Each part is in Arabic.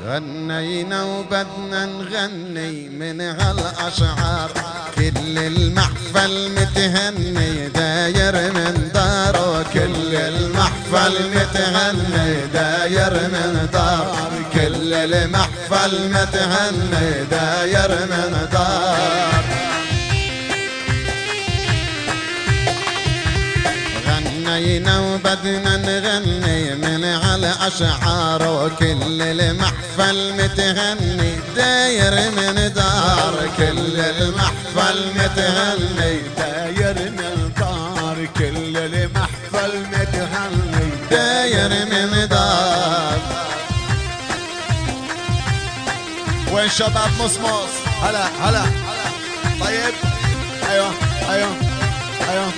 غنينا وبدنا نغني من هالأشعار، كل المحفل متهني داير من داره، كل المحفل متهني داير من دار، كل المحفل متهني داير من دار. غنينا وبدنا نغني من على أشعار، وكل المحفل متهني داير من دار، كل المحفل متهني داير من دار، كل المحفل متهني داير من دار. وين شباب مصمص؟ هلا هلا طيب. ايوه ايوه ايوه.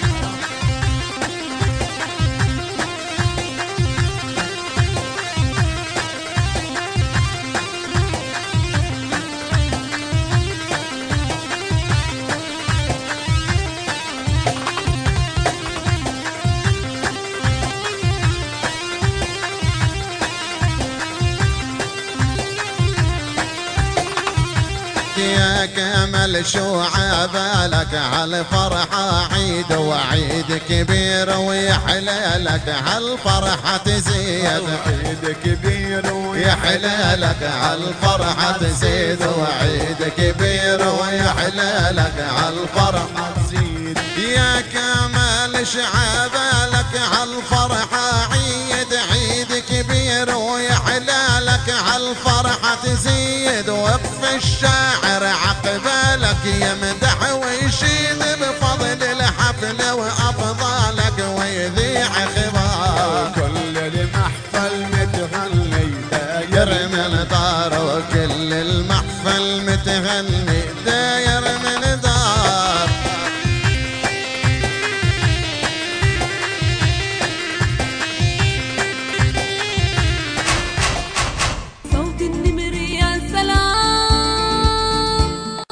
يا كمل شو عبالك هالفرحة عيد وعيد كبير ويحلى لك هالفرحة تزيد، عيد كبير ويحلى لك هالفرحة تزيد، وعيد كبير ويحلى لك هالفرحة تزيد. يا كمل شعبالك هالفرحة عيد عيد كبير ويحلى لك هالفرحة تزيد، وقف الشاعر عقبالك يمدح ويشيد بفضل الحفل وأفضالك ويذيع خبار، كل المحفل متهني داير من دار، وكل المحفل متهني